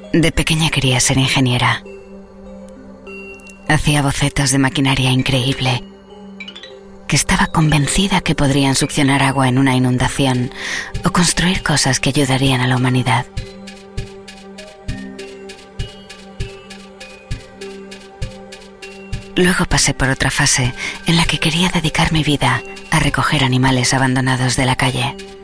De pequeña quería ser ingeniera. Hacía bocetos de maquinaria increíble, que estaba convencida que podrían succionar agua en una inundación o construir cosas que ayudarían a la humanidad. Luego pasé por otra fase en la que quería dedicar mi vida a recoger animales abandonados de la calle.